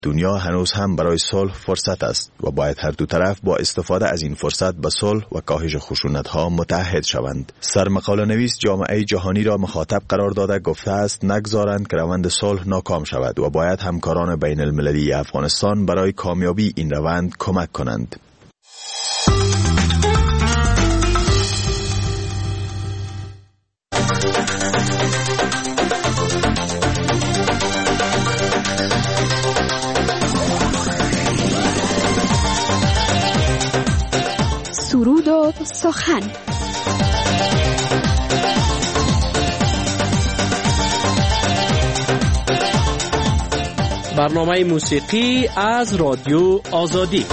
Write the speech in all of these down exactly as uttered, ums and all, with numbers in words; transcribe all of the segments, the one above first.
دنیا هنوز هم برای صلح فرصت است و باید هر دو طرف با استفاده از این فرصت به صلح و کاهش خشونت‌ها متحد شوند. سرمقاله نویس جامعه جهانی را مخاطب قرار داده گفته است نگذارند که روند صلح ناکام شود و باید همکاران بین المللی افغانستان برای کامیابی این روند کمک کنند. سرود و سخن. برنامه موسیقی از رادیو آزادی.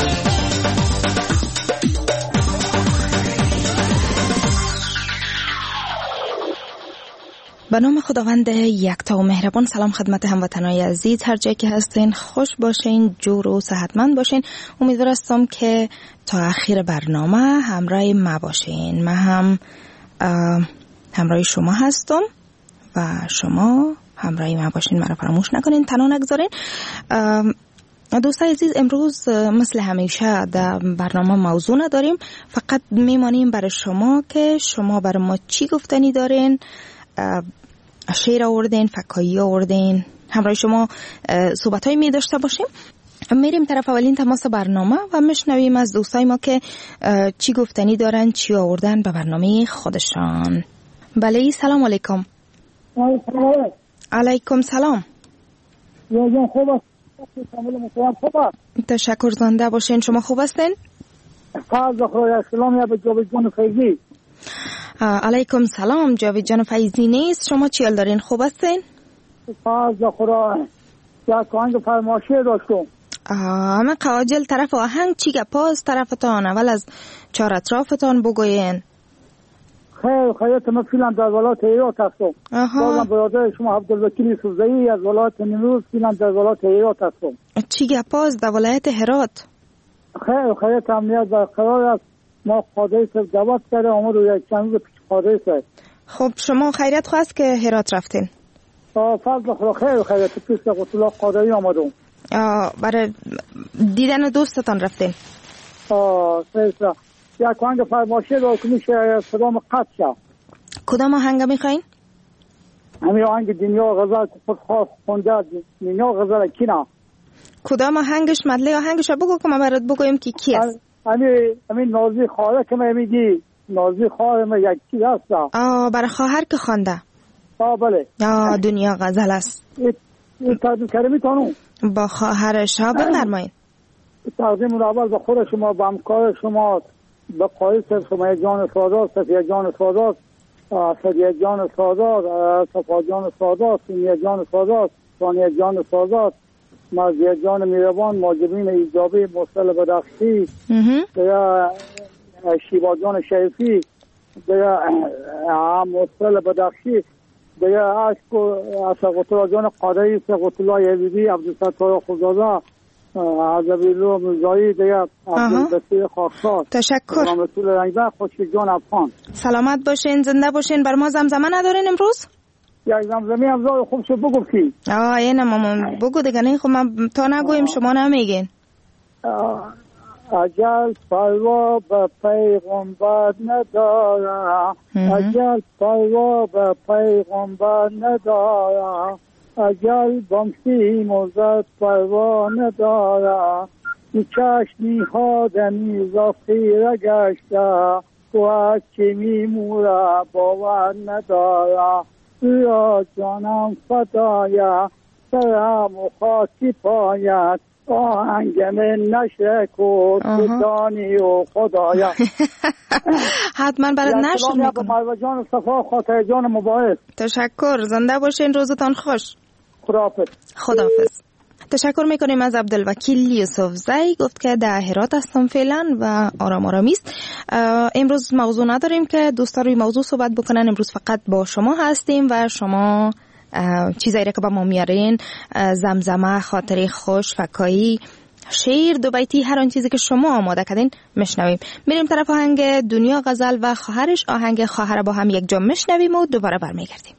به نام خداوند یکتا و مهربان. سلام خدمت هموطنان عزیز، هر جایی که هستین خوش باشین، جور و صحتمند باشین. امیدوارم که تا آخر برنامه همراه ما باشین. من هم همراه شما هستم و شما همراه ما باشین. مرا فراموش نکنین، تنها نگذارین. دوستای عزیز، امروز مثل همیشه در برنامه موضوع نداریم، فقط میمانیم برای شما که شما برای ما چی گفتنی دارین. شعر آوردین، فکایی آوردین، همراه شما صحبت های می داشته باشیم. میریم طرف اولین تماس برنامه و میشنویم از دوستای ما که چی گفتنی دارن، چی آوردن به برنامه خودشان. بله، سلام علیکم. علیکم سلام. تشکر، زنده باشین. شما خوب هستین؟ علیکم سلام. جاوید جان فیضی نیست. شما چی حال دارین؟ خوب هستین؟ من قواجل طرف آهنگ چی گپاست طرفتان؟ اول از چهار اطرافتان بگوین. خیر خیرت، من فیلم در ولایت هرات هستم. بازم برادر شما عبدالوکیل سوزایی از ولایت نیمروز، فیلم در ولایت هرات هستم. چی گپاست در ولایت هرات؟ خیر خیرت، امنیت برقرار است. ما قاضی صاحب دعوت کرده آمد و یک چند روز پیش قاضی صاحب. خب شما خیرت خواست که هرات رفتین؟ آه فضل خدا. خیر خیرت، پیش قتل قاضی آمدم. آه برای دیدن دوستتان رفتین؟ آه خیر خیرت. یک آهنگ فرمایشی را که میشه صدام قطع شد. کدام آهنگ میخواین؟ همین آهنگ دنیا غزل که خود خواست خونده. دنیا غزل کی نه؟ کدام آهنگش؟ مدلی آهنگش رو بگو که ما برات بگویم که کی است. همین همین نازی خواهر که من میگی، نازی خواهر من یک چیز هست. آه برای خواهر که خوانده. آه بله. آه دنیا غزل است. این تقدیم کردمی تانو با خواهرش ها بفرمایید. تقدیم اول به خود شما، به همکار شما، به قایص شما جان سادات، صفیه جان سادات، صدیه جان سادات، صفا جان سادات، سینیه جان سادات، ثانیه جان سادات، مرزیه جان میروان، ماجبین ایجابی، مصطل بدخشی، دیگه شیبا جان شریفی، دیگه مصطل بدخشی، دیگه عشق و سقطلا جان قادری، سقطلا یزیدی، عبدالستار خودزاده، عزبیلو مزایی، دیگه عبدالبسیر خاکسار. تشکر. رسول رنگبه، خوشی جان افغان. سلامت باشین، زنده باشین. بر ما زمزمه ندارین امروز؟ یک زمزمی هم زای خوب شد بگو کی؟ آه اینه مامان بگو دیگه. نه خب من تا نگویم شما نمیگین. اجل پروا به پیغمبر نداره، اجل پروا به پیغمبر نداره، اجل بمسی موزد پروا نداره، این چشمی ها دمی زفیره گشته، تو چی میموره باور نداره، یا جانم فدایا سرم و خاکی پایت، آهنگم نشر کود بدانی و خدایا. حتما برات نشر میکنم. مروا جان صفا، خاطر جان مبارک. تشکر، زنده باشین، روزتان خوش. خداحافظ. خداحافظ. تشکر میکنیم از عبدالوکیل یوسف زی، گفت که در هرات هستم فعلا و آرام آرامی است. امروز موضوع نداریم که دوستا روی موضوع صحبت بکنن. امروز فقط با شما هستیم و شما چیزایی که با ما میارین، زمزمه، خاطره خوش، فکایی، شعر، دو بیتی، هر آن چیزی که شما آماده کردین میشنویم. میریم طرف آهنگ دنیا غزل و خواهرش. آهنگ خواهر با هم یک جا میشنویم و دوباره برمیگردیم.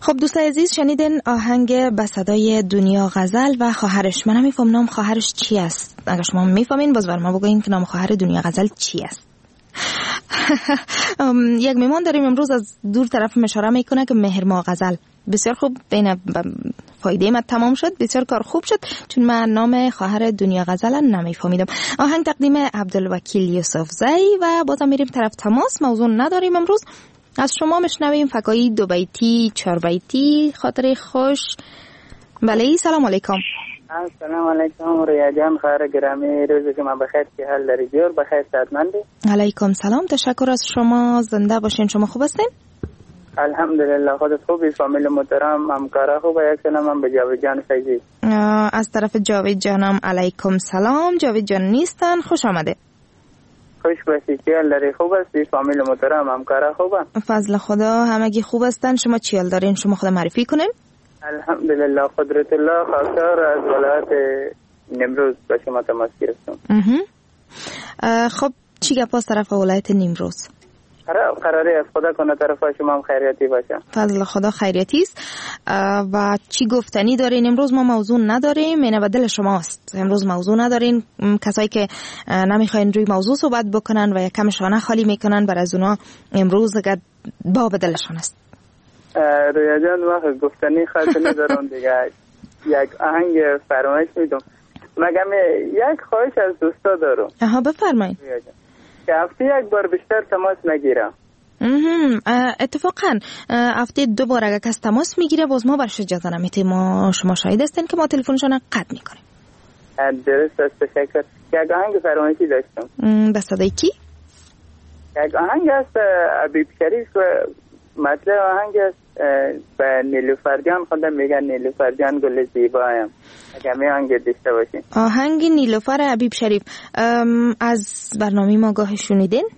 خب دوستای عزیز، شنیدین آهنگ به صدای دنیا غزل و خواهرش. من نمیفهم نام خواهرش چی است. اگر شما میفهمین باز بر ما بگوین که نام خواهر دنیا غزل چی است. یک میمان داریم امروز، از دور طرف اشاره میکنه که مهرما غزل. بسیار خوب، بین فایده من تمام شد، بسیار کار خوب شد، چون من نام خواهر دنیا غزل نمیفهمیدم. آهنگ تقدیم عبدالوکیل یوسف زی و بازم میریم طرف تماس. موضوع نداریم امروز، از شما میشنویم فکایی دو بیتی چهار بیتی خاطره خوش. بله، سلام علیکم. سلام علیکم ریا جان، خیر گرامی، روز شما بخیر، که حال داری جور بخیر، صحتمندی؟ علیکم سلام، تشکر از شما، زنده باشین. شما خوب هستین؟ الحمدلله، خودت خوبی؟ فامیل محترم، همکارا خوبه؟ یک سلام هم به جاوید جان فیضی. از طرف جاوید جانم علیکم سلام. جاوید جان نیستن، خوش آمده. خوش باشی، چی حال داری؟ خوب هستی؟ فامیل محترم، همکارا خوبه؟ فضل خدا همگی خوب هستن. شما چی حال دارین؟ شما خود معرفی کنین. الحمدلله، قدرت الله خاکسار از ولایت نیمروز به شما تماس گرفتم. خب چی گپ از طرف ولایت نیمروز؟ قراره از خدا کنه طرف شما هم خیریتی باشه. فضل خدا خیریتی است. و چی گفتنی دارین امروز؟ ما موضوع نداریم، اینه و دل شماست. امروز موضوع ندارین. کسایی که نمیخواین روی موضوع صحبت بکنن و یکم شانه خالی میکنن، بر از اونا امروز اگر باب دلشان است. رویا جان، وقت گفتنی خاصی ندارم دیگه. یک آهنگ فرمایش میدم. مگم یک خواهش از دوستا دارم. آها، بفرمایید. که هفته یک بار بیشتر تماس نگیرم. اتفاقا هفته دو بار اگر کس تماس میگیره باز ما برش اجازه نمیتیم. ما شما شاهد هستین که ما تلفنشون قطع میکنیم. درست است، تشکر. یک آهنگ فرمایشی داشتم. به صدای کی؟ یک آهنگ است حبیب شریف، مطلب آهنگ است به نیلوفر جان خودم میگن نیلوفر جان گل زیبایم. اگر می آهنگ داشته باشین. آهنگ نیلوفر حبیب شریف از برنامه ما گاه شنیدین؟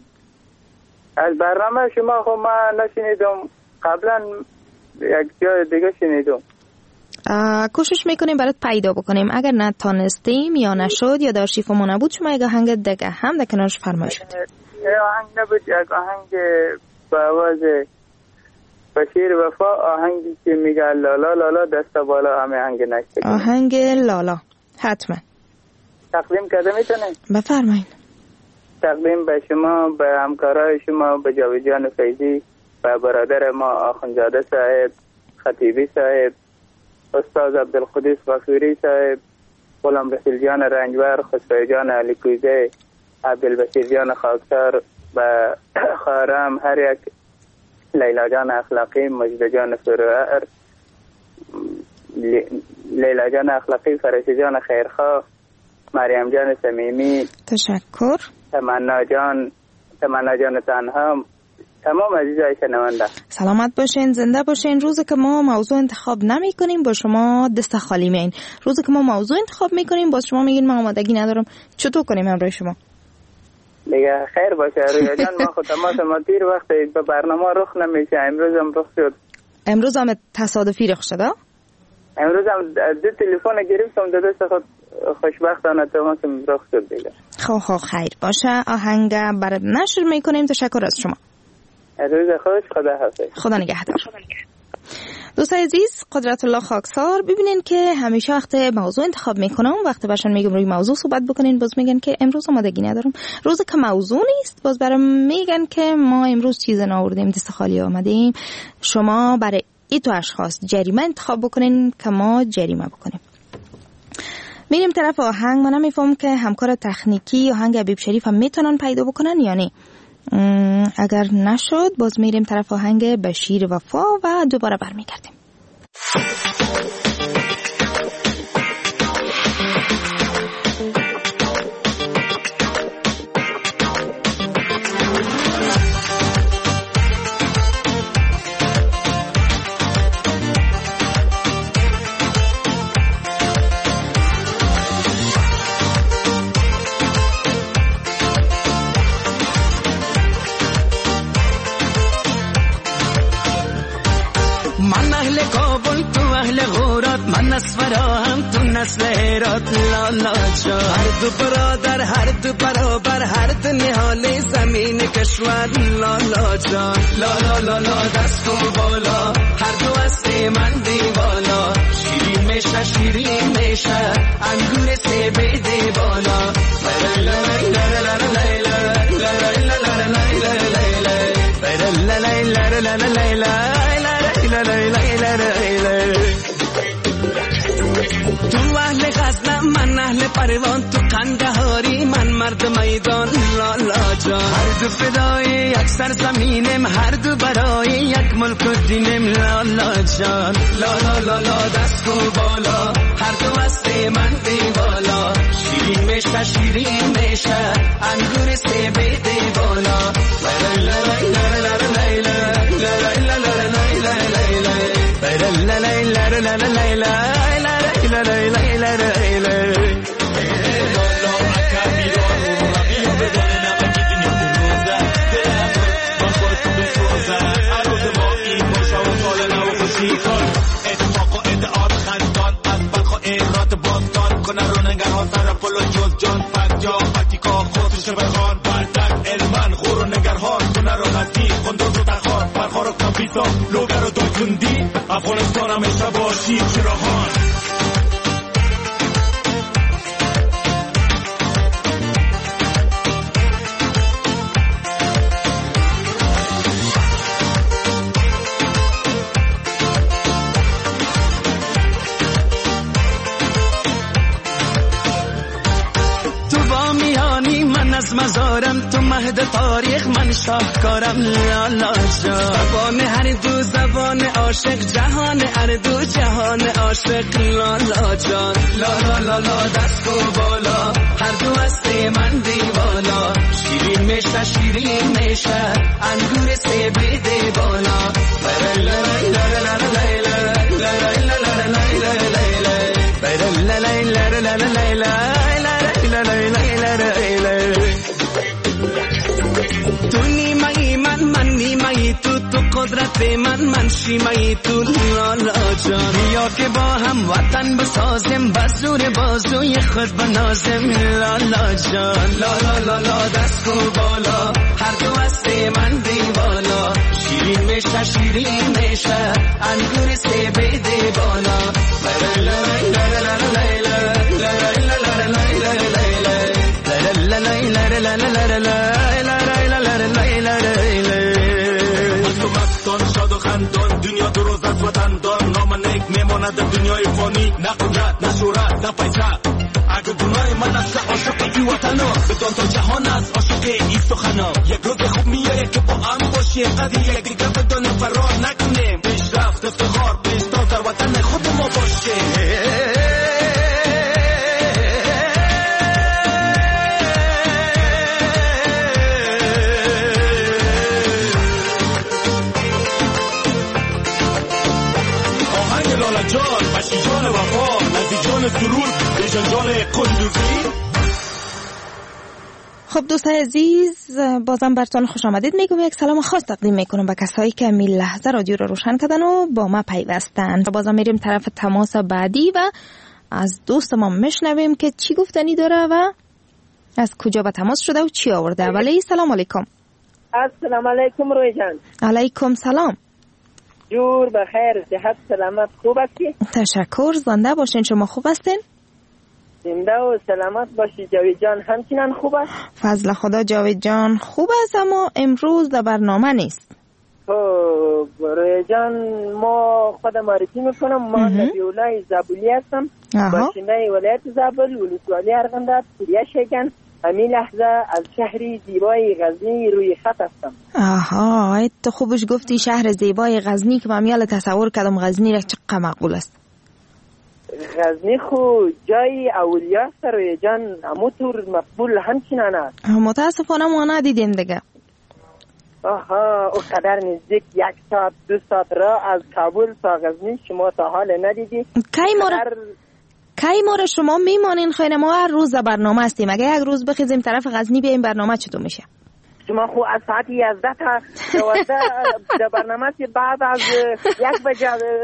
از برنامه شما خب ما نشنیدم، قبلا یک جای دیگه شنیدم. کوشش میکنیم برات پیدا بکنیم. اگر نتانستیم یا نشد یا در آرشیف ما نبود، شما یک آهنگ دیگه هم در کنارش فرمایش بدید. آهنگ نبود، یک آهنگ با آواز بشیر وفا، آهنگی که میگه لالا لالا دست بالا، همه آهنگ نشته. آهنگ لالا حتما تقدیم کرده میتونین؟ بفرمایید. تقدیم به شما، به همکارای شما، به جاوید جان فیضی، به برادر ما آخوندزاده صاحب، خطیبی صاحب، استاد عبدالقدوس غفوری صاحب، غلام رسول جان رنجبر، خسرو جان علی کوزه، عبدالبشیر جان خاکسار، و خارم هر یک، لیلا جان اخلاقی، مجد جان فروعر، لیلا جان اخلاقی، فرشی جان خیرخواه، مریم جان صمیمی، تشکر، تمنا جان تمنا جان تنها، تمام عزیزای شنونده سلامت باشین، زنده باشین. روزی که ما موضوع انتخاب نمی کنیم با شما دست خالی میین. روزی که ما موضوع انتخاب میکنیم باز شما میگین من آمادگی ندارم. چطور کنیم همراه شما؟ دیگه خیر باشه رویا جان. ما خود تماس ما دیر وقت به برنامه رخ نمیشه. امروز هم رخ شد. امروز هم تصادفی رخ شده؟ امروز هم دو تلفن گرفتم، دو دست خود خوشبختانه تماس رخ شد دیگه. خب خب خیر باشه. آهنگ برات نشر میکنیم. تشکر از شما. روز خوش، خدا حافظ. خدا نگهدار. دوستای عزیز، قدرت الله خاکسار، ببینین که همیشه وقت موضوع انتخاب میکنم، وقت باشن میگم روی موضوع صحبت بکنین، باز میگن که امروز آمادگی ندارم. روز که موضوع نیست باز برام میگن که ما امروز چیز نآوردیم، دست خالی آمدیم. شما برای این تو اشخاص جریمه انتخاب بکنین که ما جریمه بکنیم. میریم طرف آهنگ. من نمیفهم که همکار تکنیکی آهنگ حبیب شریف هم میتونن پیدا بکنن یا نه. اگر نشد باز میریم طرف آهنگ بشیر وفا و دوباره برمیگردیم. هست فراهم تو نسل هرات لالا جان. هر دو برادر هر دو برابر هر دو نهال زمین کشور لالا جان. لالا لالا دست و بالا هر دو هست من دیوالا. شیرین میشه شیرین میشه انگور سیب دیوالا. تو اهل غزنم من اهل پروان تو قندهاری من مرد میدان لالا جان. هر دو فدای یک سرزمینم هر دو برای یک ملک و دینم لالا جان. لالا لالا دست و بالا هر دو هست من دیوالا. شیرین میشه شیرین میشه انگور سیب دیوالا. لوگر دو کندی افغانستان همیشه باشی چراهان. از مزارم تو مهد تاریخ من شاهکارم لالا جان. زبان هر دو زبان عاشق جهان هر دو جهان عاشق لالا جان. لالا لالا دست و بالا هر دو هست من دیوالا. شیرین میشه شیرین میشه انگور سیب دیوالا. قدرت من من شیمایی تو لالا جان. بیا که با هم وطن بسازم بزور بازوی خود بنازم لالا جان. لالا لالا دست و بالا هر دو هست من دیوالا. شیرین میشه شیرین میشه انگور سیب دیوالا. دنیا دو روز از وطن دار نام نیک میماند در دنیای فانی. نه قدرت نه شهرت نه پیسه اگر گناه من است عاشق این وطنا. بدان تا جهان است عاشق این سخنا. یک روز خوب میآید که با هم باشیم قدر یک دیگر بدانیم فرار نکنیم. پیشرفت افتخار پیشتاز در وطن خود ما باشیم. جان وفا نزدیک جان سرور بیشان جان قندوزی. خب دوستان عزیز بازم براتون خوش آمدید میگم. یک سلام خاص تقدیم میکنم به کسایی که می لحظه رادیو رو روشن کردن و با ما پیوستن. بازم میریم طرف تماس بعدی و از دوست ما میشنویم که چی گفتنی داره و از کجا به تماس شده و چی آورده. ولی سلام علیکم. السلام علیکم روی جان. علیکم سلام. جور بخیر صحت سلامت خوب هستی؟ تشکر زنده باشین. شما خوب هستین؟ زنده و سلامت باشی. جاوید جان همچنان خوب است؟ فضل خدا جاوید جان خوب است اما امروز در برنامه نیست. خب روی جان ما خود معرفی میکنم. ما نبیولای زابلی هستم. باشنده ولایت زابل ولسوالی ارغنداب سوریه شیکن. همین لحظه از شهری زیبای غزنی روی خط هستم. آها تو خوبش گفتی شهر زیبای غزنی که من یالا تصور کردم غزنی را چقدر معقول است. غزنی خو جای اولیا است روی جان. همونطور مقبول همچنان است. متاسفانه ما ندیدیم دیگه. آها او قدر نزدیک یک ساعت دو ساعت را از کابل تا غزنی شما تا حال ندیدی. کی ما را کی ما را شما میمانین خیلی ما هر روز در برنامه هستیم. اگه یک روز بخیزیم طرف غزنی بیایم برنامه چطور میشه؟ شما خو از ساعت یازده تا دوازده در برنامه بعد از یک بجه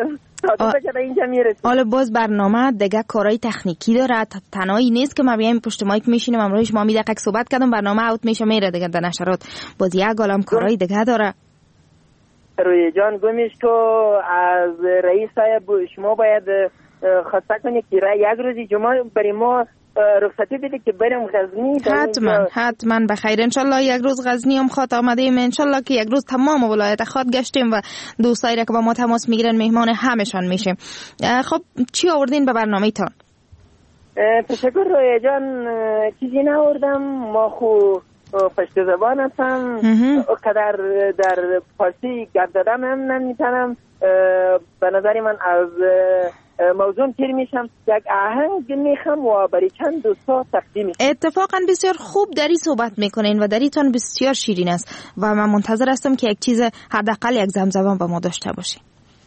تصادف شده اینجا میرسیم. حالا باز برنامه دیگه کارهای تکنیکی داره، تنهایی نیست که ما بیایم پشت مایک میشینیم امروز شما می دقیق صحبت کردم برنامه اوت میشه میره دیگه در نشرات، باز یک عالم کارهای دیگه داره. روی جان گمیش تو از رئیس صاحب شما باید خواسته کنید که یک روزی جمعه برای ما رخصتی بده که بریم غزنی. حتما حتما بخیر انشالله یک روز غزنی هم خاط آمده ایم، انشالله که یک روز تمام ولایت خاط گشتیم و دوستایی را که با ما تماس میگیرن مهمان همشان میشیم. خب چی آوردین به برنامه تان؟ تشکر روی جان، چیزی ناوردم، ما خو پشت زبان هستم، قدر در فارسی گپ دادم هم نمیتونم. به نظر من از موضوع پیر میشم، یک آهنگ میخوام و برای چند دوستا تقدیم میکنم. اتفاقا بسیار خوب داری صحبت میکنین و دریتان بسیار شیرین است و من منتظر هستم که یک چیز حداقل یک زمزمه به ما داشته باشی.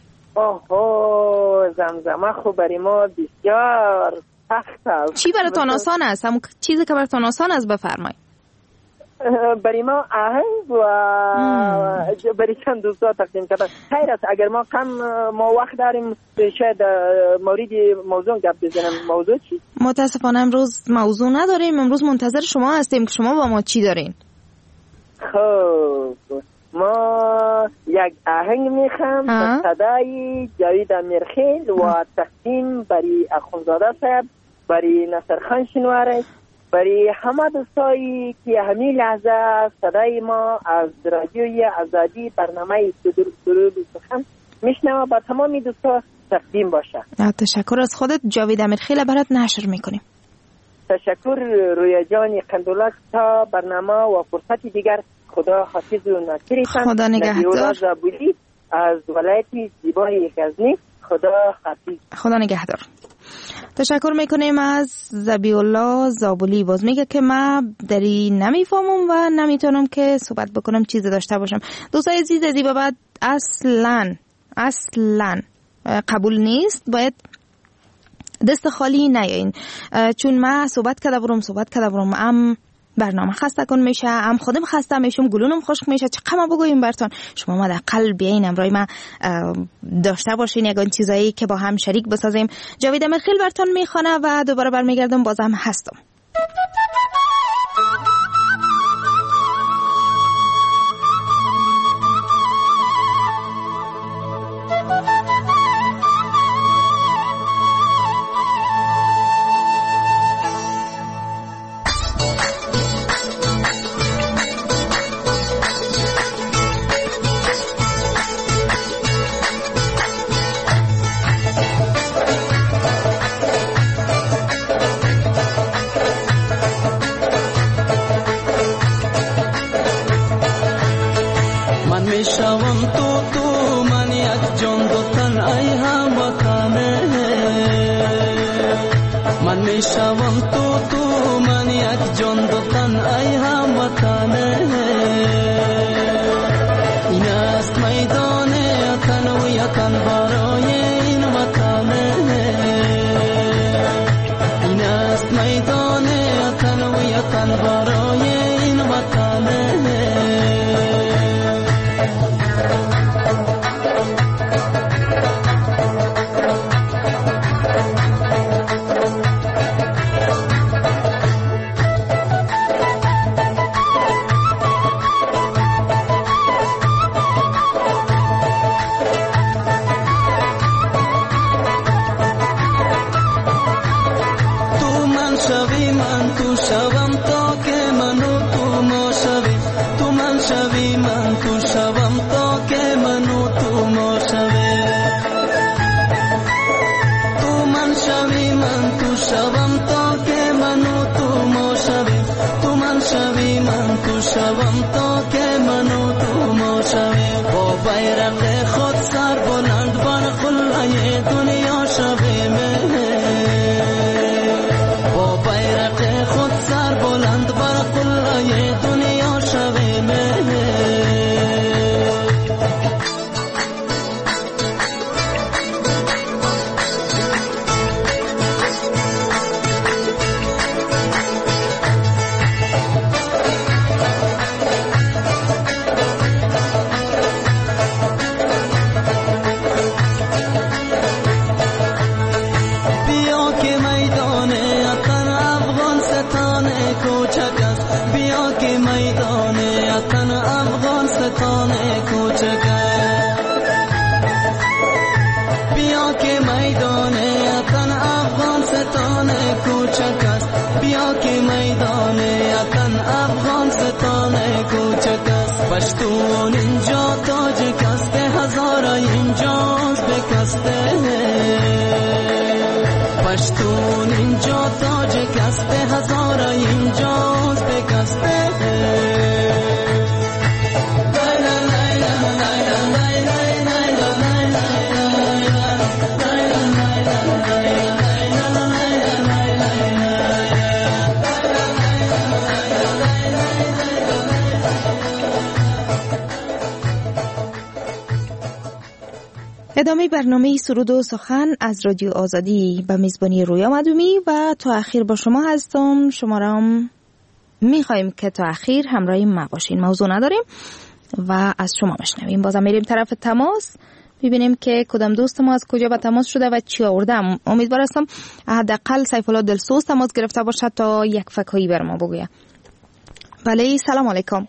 اوه زمزمه خوب برای ما بسیار سخت است. چی براتون آسان است؟ همون چیزی که براتون آسان است بفرمایید. برای ما آهنگ و برای چند دوستا تقدیم کردن خیر است. اگر ما کم ما وقت داریم شاید مورد موضوع گپ بزنم. موضوع چی؟ متاسفانه امروز موضوع نداریم، امروز منتظر شما هستیم که شما با ما چی دارین. خب ما یک آهنگ میخوام صدای جاوید امیرخیل و تقدیم برای اخونزاده صاحب، برای نصرخان شنواره، برای همه دوستایی که همین لحظه صدای ما از رادیوی آزادی برنامه درود سخن میشنوه با تمامی دوستا تقدیم باشه. تشکر از خودت. جاوید امیرخیل برات نشر میکنیم. تشکر روی جان قندولک. تا برنامه و فرصت دیگر خدا حافظ و ناصرتان. خدا نگهدار. زابولی از ولایت زیبای غزنی. خدا حافظ. خدا نگهدار. تشکر میکنیم از ذبیح الله زابولی. باز میگه که من دری نمیفهمم و نمیتونم که صحبت بکنم چیزی داشته باشم. دوستای عزیز از این به بعد اصلا اصلا قبول نیست، باید دست خالی نیاین، چون من صحبت کرده برم صحبت کرده برم ام برنامه خسته کن میشه، ام خودم خسته میشم، گلونم خشک میشه، چه قمه بگویم برتون. شما ما در قلب بیاین امروز ما داشته باشین یگان چیزایی که با هم شریک بسازیم. جاوید امیرخیل برتون میخوانه و دوباره برمیگردم بازم هستم. میشوم تو تو من یک جان دو تن ای هموطنه، من میشوم تو تو من یک جان دو تن ای هموطنه. این است میدان تن و یکن برای این وطنه، این است میدان تن و یکن برای این وطنه. پشتون اینجا تاج کسته هزارا اینجاست بکسته ادامه برنامه سرود و سخن از رادیو آزادی به میزبانی رویا مدومی و تا اخیر با شما هستم. شما را میخواییم که تا اخیر همراهی ما باشین. موضوع نداریم و از شما بشنویم. بازم میریم طرف تماس ببینیم که کدام دوست ما از کجا به تماس شده و چی آورده. امیدوار هستم حداقل سیف الله دلسوز تماس گرفته باشه تا یک فکایی بر ما بگویه. بله سلام علیکم.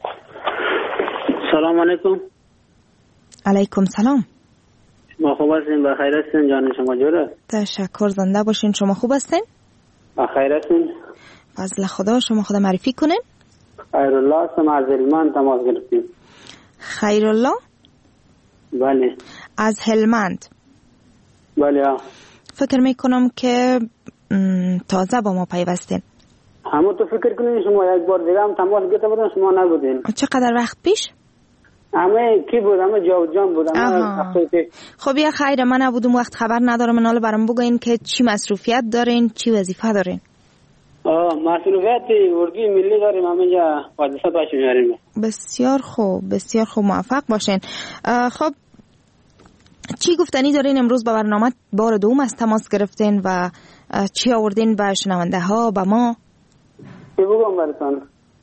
سلام علیکم. علیکم سلام. ما خوب هستیم؟ بخیر هستین؟ جان شما جوره؟ تشکر، زنده باشین. شما خوب هستین؟ بخیر هستین؟ فضل خدا. شما خود معرفی کنین؟ خیرالله هستم از هلمند تماس گرفتیم. خیرالله؟ بله. از هلمند؟ بله ها. فکر میکنم که تازه با ما پیوستین. همون تو فکر کنین شما یک بار دیگه هم تماس گرفته بودن شما نبودین. چقدر وقت پیش؟ همه کی بود؟ همه جاود جان بود. خب یا خیر، من نبودم وقت خبر ندارم. من حالا برام بگین که چی مصروفیت دارین، چی وظیفه دارین؟ آه مصروفیت اردوی ملی داریم، همه جا حادثه پیش میاریم. بسیار خوب، بسیار خوب، موفق باشین. خب چی گفتنی دارین امروز با برنامه؟ بار دوم از تماس گرفتین و چی آوردین به شنونده ها، به ما؟ چی بگم براتون؟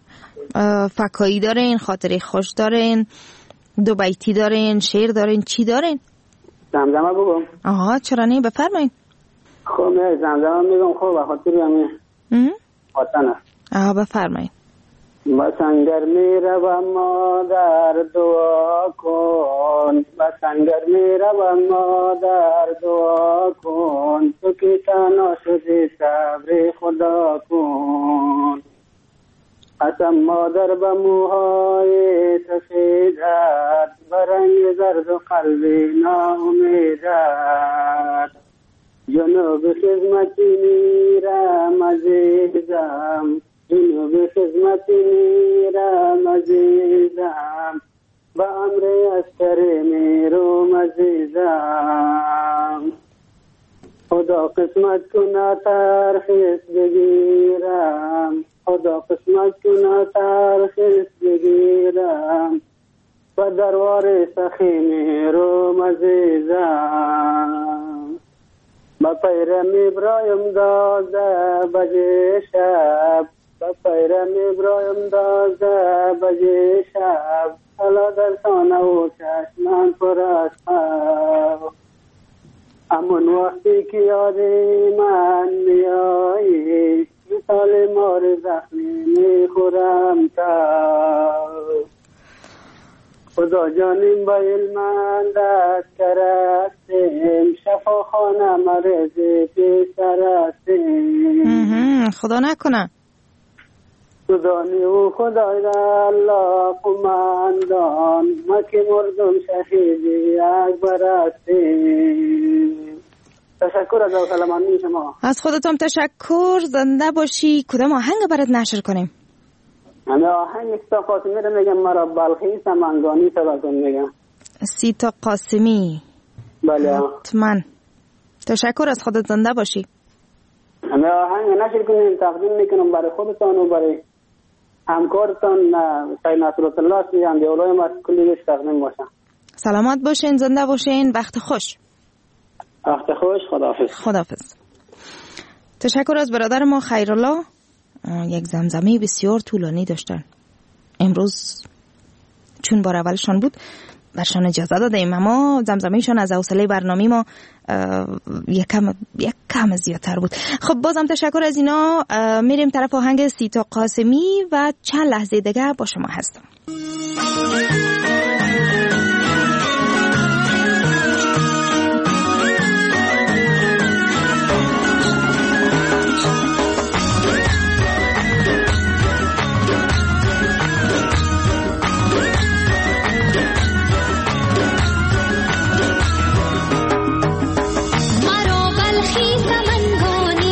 فکایی دارین، خاطره خوش دارین، دو بیتی دارین، شعر دارین، چی دارین؟ زمزمه بگم. آها چرا نه، بفرمایید. خب نه زمزمه میگم. خب بخاطر همین وطن است. آها بفرمایید. بسنگر میروم مادر دعا کن، بسنگر میروم مادر دعا کن، تو که تنها شدی صبر خدا کن. قسم مادر به موهای سفیدت، برنگ زرد و قلب ناامیدت، جنوب خدمتی میرم عزیزم، جنوب خدمتی میرم عزیزم، به امر عسکر میروم عزیزم. خدا قسمت کنه ترخیص بگیرم، خدا قسمت کنه ترخیص بگیرم، و دروار سخی میروم عزیزم. با پیرم ابراهیم دازده بجه شب، با پیرم ابراهیم دازده بجه شب، حالا در سانه و چشمان پر از خواب. همون وقتی که یادی من میایی، مثال مار زخمی میخورم تا. خدا جانیم با علمان دست کرستیم، شفا خانه مرزی پیسر استیم. خدا نکنه. خدا نیو خدای را الله قماندان، ما که مردم شهیدی اکبر استیم. تشکر از کلمانی شما. از خودتون تشکر، زنده باشی. کدام آهنگ برات نشر کنیم؟ همه آهنگ سیتا قاسمی رو میگم، مرا بلخی سمنگانی سبکن میگم. سیتا قاسمی؟ بله حتما. تشکر، از خودت زنده باشی. همه آهنگ نشر کنیم، تقدیم میکنم برای خودتان و برای همکارتان سید نصرالله سیان دیولای ما کلیش تقدیم باشم. سلامت باشین، زنده باشین، وقت خوش. وقت خوش، خداحافظ. خداحافظ. تشکر از برادر ما خیرالله. یک زمزمه بسیار طولانی داشتن. امروز چون بار اولشان بود برشان اجازه دادیم، اما زمزمهشان از حوصله برنامه ما یک کم یک کم زیادتر بود. خب بازم تشکر از اینا. میریم طرف آهنگ سیتا قاسمی و چند لحظه دیگه با شما هستم. مرا بلخی سمنگانی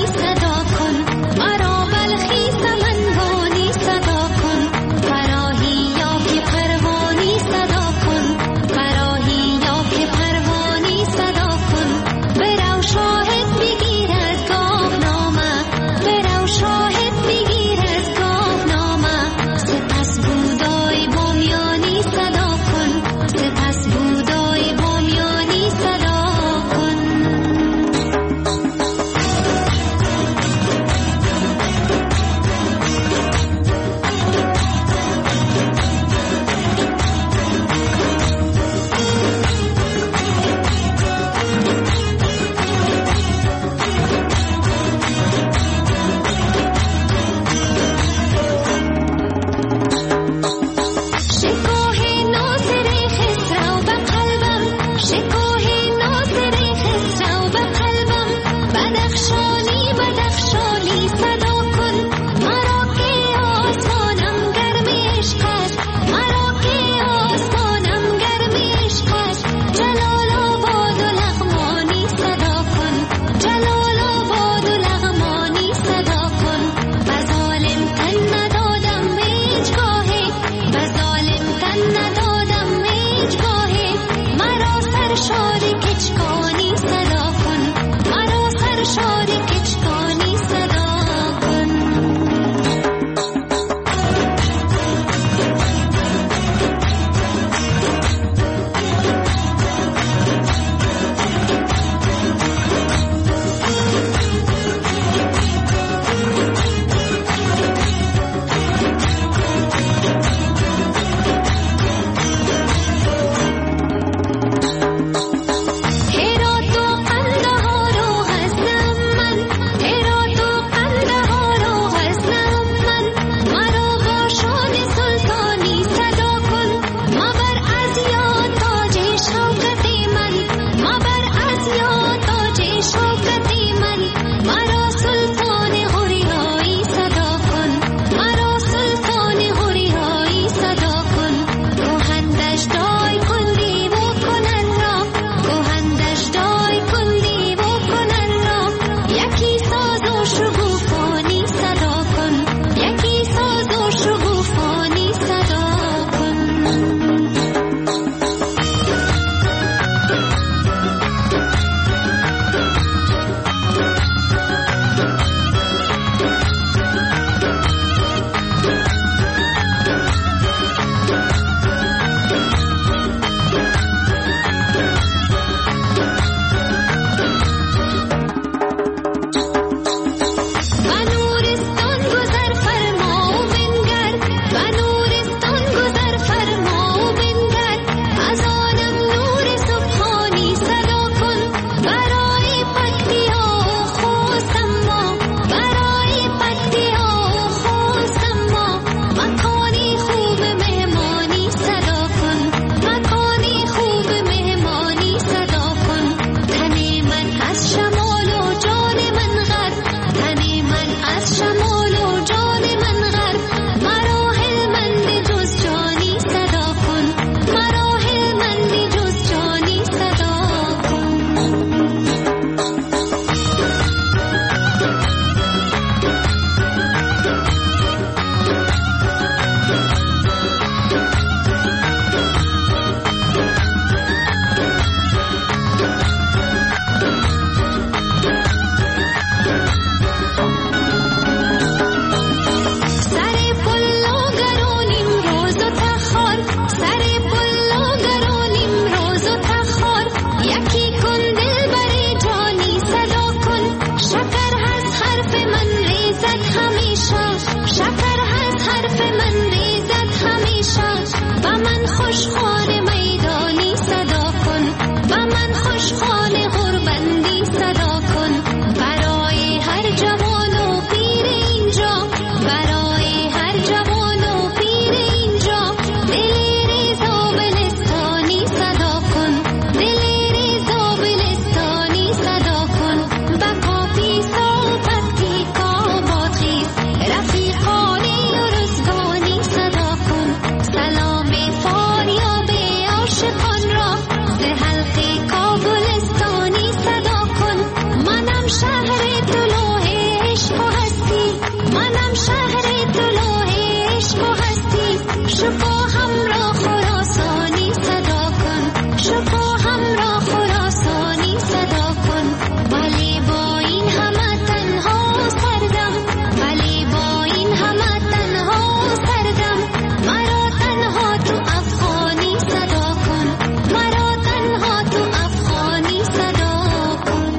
من ریزد همیشه، شکر هست حرف من ریزد همیشه. با من خوش خان میدانی صدا کن، با من خوش خان غربندی صدا کن. برای هر جوان و پیر اینجا، برای هر جوان و پیر اینجا، دل ریزا بلستانی صدا کن، دل ریزا بلستانی صدا کن. با کافی صحبت کی کاباد خیز، رفیقانی و رزگانی صدا کن. سلام فاریاب عاشقان را ز حلقه کابلستانی صدا کن. منم شهر طلوع عشق و هستی، منم شهر طلوع عشق و هستی. شکوهم را خراسانی صدا کن، شکوهم را خراسانی صدا کن. ولی با این همه تنها سردم، ولی با این همه تنها سردم. مرا تنها تو افغانی صدا کن، مرا تنها تو افغانی صدا کن.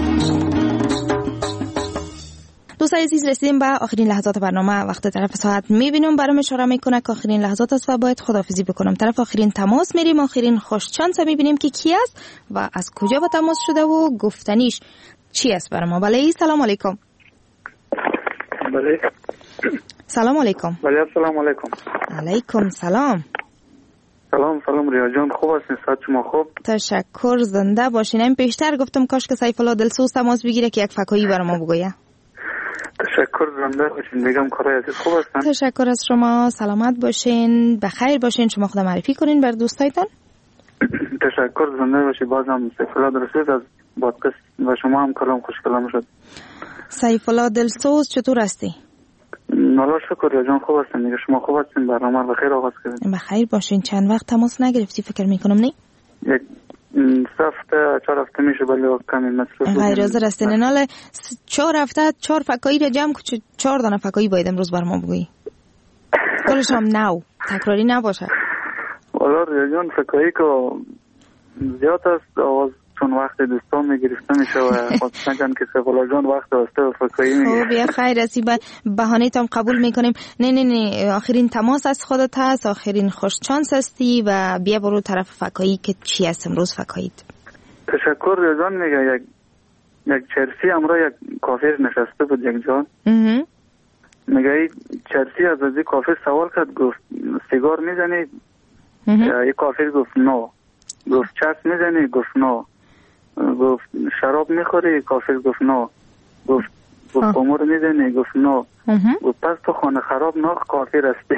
دوستان عزیز، رسیدیم به آخرین لحظات برنامه. وقت طرف ساعت میبینم برام اشاره میکنه که آخرین لحظات است و باید خداحافظی بکنم. طرف آخرین تماس میریم، آخرین خوشچانس میبینیم که کی است و از کجا با تماس شده و گفتنیش چی است برای ما. بله، سلام علیکم. بله سلام علیکم. بله السلام علیکم. علیکم سلام. سلام سلام ریا جان، خوب هستین؟ صحت شما خوب؟ تشکر، زنده باشین. این پیشتر گفتم کاش که سیف الله دلسوز تماس بگیره که یک فکایی برای ما بگویه. تشکر، زنده باشین. دیگم کارای عزیز خوب هستن؟ تشکر از شما، سلامت باشین، بخیر باشین. شما خود معرفی کنین بر دوستایتان. تشکر، زنده باشی. بازم سیف الله درسید از پادکست و شما هم کلام خوش کلام شد. سیف الله دلسوز چطور هستی؟ نالا شکر ریا جان، خوب هستن دیگه. شما خوب هستین؟ برنامه بخیر آغاز کردین؟ بخیر باشین. چند وقت تماس نگرفتی فکر میکنم نه؟ یک هفته چهار هفته میشه، ولی کمی مصروف غیر حاضر هستین. ناله چهار هفته چهار فکایی را جمع کن، چهار دانه فکایی باید امروز بر ما بگویی. کلش هم نو تکراری نباشه. والا ریا جان فکایی که زیاد است، آواز چون وقت دوستان میگرفته میشه و خواستن جان که سفالا جان وقت واسطه و فکایی میگه. خب بیا خیر هستی، بهانه تام قبول میکنیم. نه نه نه آخرین تماس از خودت هست، آخرین خوش چانس هستی و بیا برو طرف فکایی که چی هست امروز فکایید. تشکر ریا جان. میگه یک یک چرسی امرا یک کافر نشسته بود یک جا. میگه این چرسی از از کافر سوال کرد، گفت سیگار میزنی؟ این کافر گفت نو. گفت چرس میزنی؟ گفت نو. گفت شراب میخوری؟ کافر گفت نو. گفت گفت خمر میزنی؟ گفت نو. گفت پس تو خانه خراب نه کافر هستی.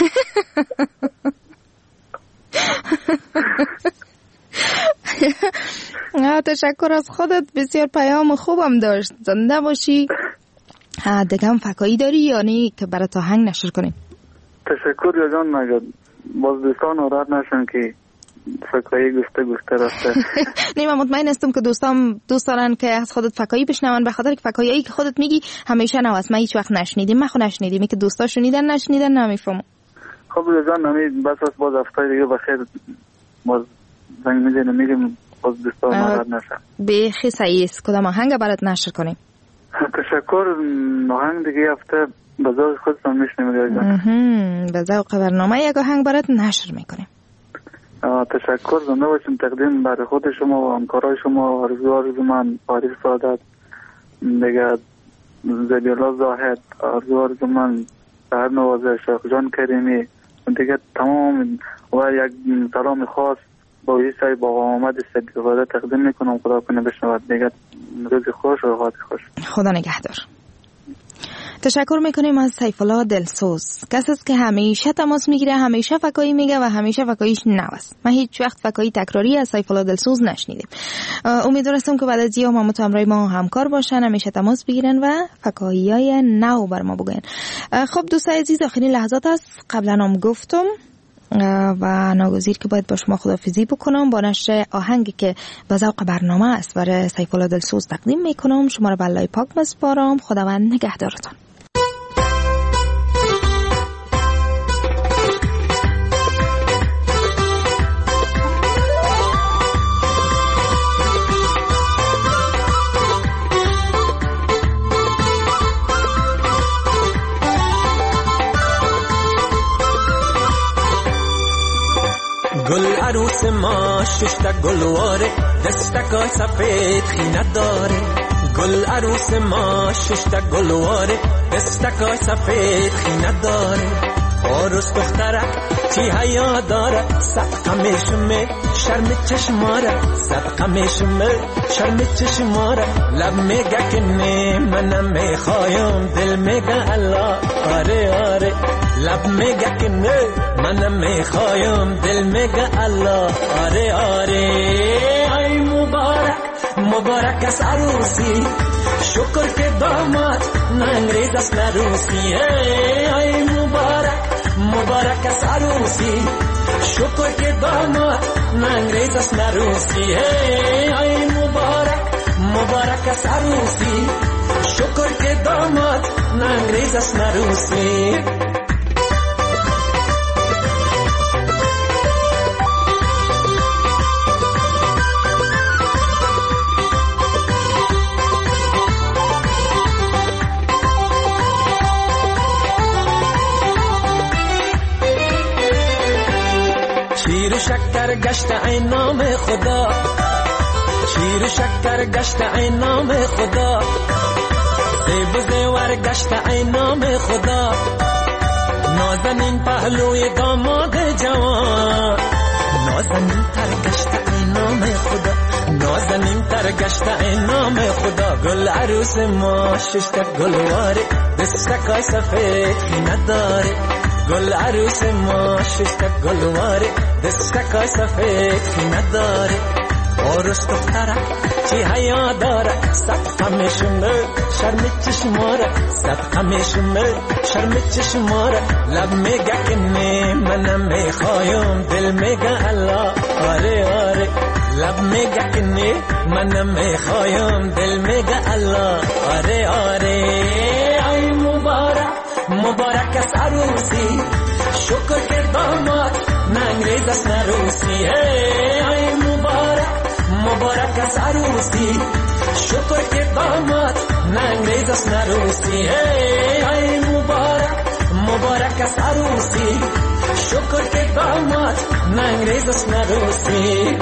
تشکر از خودت، بسیار پیام خوبم داشت. زنده باشی. دیگه هم فکایی داری یا نه که برای تا هنگ نشر کنیم؟ تشکر یا جان. مگه باز دوستان ناراحت نشن که فکایی گفته گفته رفته. نه من مطمئن هستم که دوستان دوست دارن که از خودت فکایی بشنون، به خاطر که فکایی که خودت میگی همیشه نو است. من هیچ وقت نشنیدیم، من خود نشنیدیم. که دوستا شنیدن نشنیدن نمیفهمم. خب جان نمی بس از باز هفته دیگه بخیر باز زنگ میزنیم میگیم باز دوستا ناراحت نشن. به خیلی صحیح است. کدام آهنگ برات نشر کنیم؟ تشکر. آهنگ دیگه هفته به ذوق خودتون میشنیم. به ذوق برنامه یک آهنگ برات نشر میکنیم. تشکر. زنده باشیم. تقدیم برای خود شما و همکارای شما، آرزو آرزو من، فارغ سعادت دیگه، زبیلا زاهد، آرزو آرزو من، سهر نوازه، شیخ جان کریمی دیگه تمام و یک سلام خاص با عیسی با آمد صدیقاده تقدیم میکنم. خدا کنه بشنود. دیگه روز خوش و اوقات خوش. خدا نگهدار. تشکر میکنیم از سیف الله دلسوز، کسی است که همیشه تماس میگیره، همیشه فکایی میگه و همیشه فکاییش نوست. من هیچ وقت فکایی تکراری از سیف الله دلسوز نشنیدیم. امیدوارم که بعد از اینها ما همراه ما همکار باشن، همیشه تماس بگیرن و فکاییای نو بر ما بگن. خب دوستان عزیز، آخرین لحظات است. قبلا هم گفتم و ناگزیر که باید با شما خداحافظی بکنم با نشر آهنگی که به ذوق برنامه است برای سیف الله دلسوز تقدیم میکنم. شما را به الله پاک بسپارم. خداوند نگهدارتان. عروس ما ششتا گلواره دستکای سفید خینه داره گل عروس ما ششتا گلواره دستکای سفید خینه داره عروس دخترک چی حیا داره صدقه میشمه شرم چشماره صدقه میشمه شرم چشماره لب میگه که نه منم میخوایم دل میگه الله آره آره لب میگه که نه منم میخوایم دل میگه الله آره آره ای مبارک مبارک است عروسی شکر که داماد نه انگریز است نه روسی ای مبارک مبارک است عروسی شکر که داماد نه انگریز است نه روسی ای مبارک مبارک است عروسی شکر که داماد نه انگریز است نه روسی شیر و شکر گشت ای نام خدا شیر و شکر گشت ای نام خدا زیب و زیور گشت ای نام خدا نازنین پهلوی داماد جوان نازنین تر گشت ای نام خدا نازنین تر گشت ای نام خدا گل عروس ما ششتا گلواره دستکای سفید خینه داره گل عروس ما ششتا گلواره دستکای سفید خینه داره عروس دخترک چی حیا داره صدقه میشمه شرم چشماره صدقه میشمه شرم چشماره لب میگه که نه منم میخوایم دل میگه الله آره آره لب میگه که نه منم میخوایم دل میگه الله آره آره ای مبارک مبارک است عروسی شکر که داماد نه انگریز است نه روسی ای مبارک مبارک است عروسی شکر که داماد نه انگریز است نه روسی ای مبارک مبارک است عروسی شکر که داماد نه انگریز است نه روسی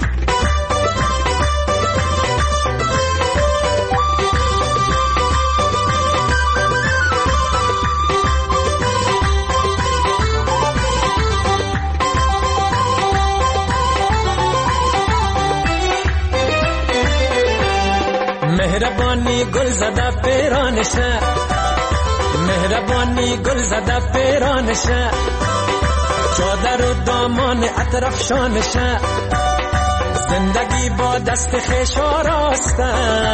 مهربانی گل زده پیرانشه مهربانی گل زده پیرانشه چادر و دامان اطراف شانشه زندگی با دست خیش آراسته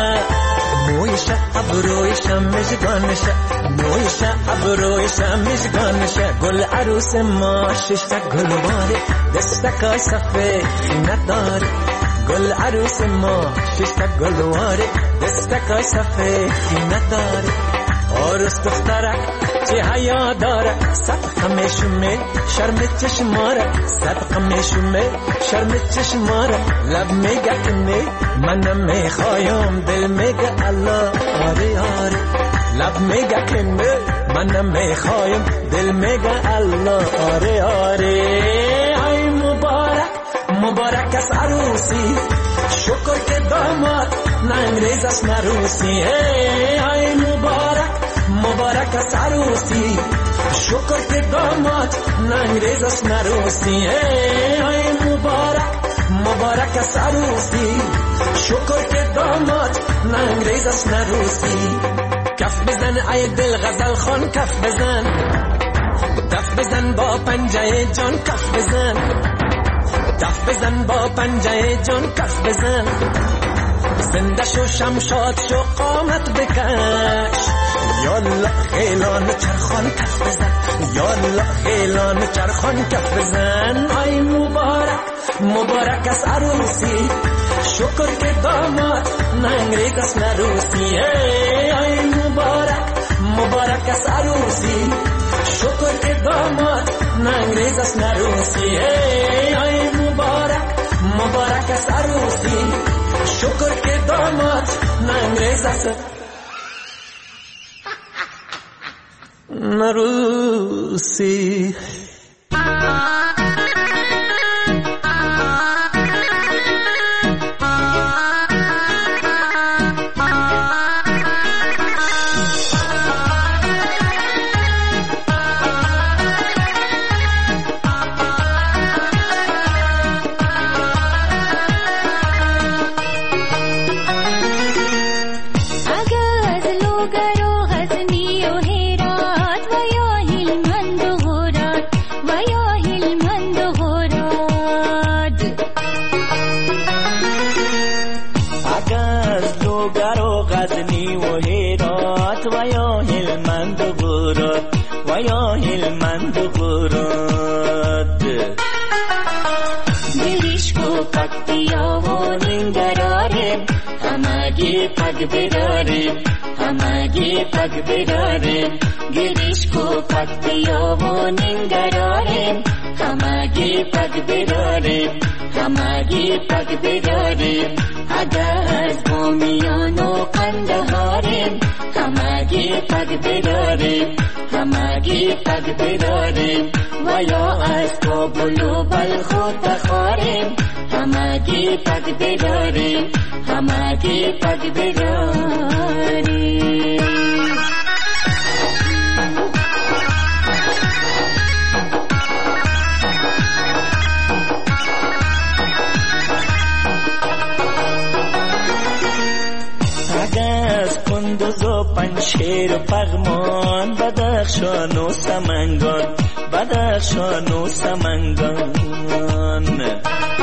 مویشه ابرویشه مژگانشه مویشه ابرویشه مژگانشه گل عروس ما ششتا گلواره دستکای سفید خینه داره گل عروس ما ششتا گلواره دستکای سفید خینه داره عروس دخترک چی حیا داره صدقه میشمه شرم چشماره صدقه میشمه شرم چشماره لب میگه که نه منم میخوایم دل میگه الله آره آره لب میگه که نه منم میخوایم دل میگه الله آره آره ای مبارک مبارک است عروسی شکر که داماد نه انگریز است نه روسی ای مبارک مبارک است عروسی شکر که داماد نه انگریز است نه روسی ای مبارک مبارک است عروسی شکر که داماد نه انگریز است نه روسی کف بزن ای دل غزل خان کف بزن دف بزن با پنجه جان کف بزن دف بزن با پنجه جان کف بزن زنده شو شمشاد شو قامت بکش یالا خیلان چرخان کف بزن یالا خیلان چرخان کف بزن ای مبارک مبارک است عروسی شکر که داماد نه انگریز است نه روسی ای مبارک مبارک است عروسی شکر که داماد نه انگریز است نه روسی ای مبارک مبارک است عروسی شکر که داماد نه انگریز است نه روسی و یا هلمند و غرات و یا هلمند و غرات گریشکو پکتیا و ننگراریم همگی پگ براریم همگی پگ براریم گریشکو پکتیا و ننگراریم همگی پگ براریم همگی پگ براریم اگر از بامیان و قندهاریم همگی پگ براریم همگی پگ براریم و یا از کابل و بلخ و تخاریم همگی پگ براریم همگی پگ براریم کندوز و پنشیر و پغمان بدخشان و سمنگان بدخشان و سمنگان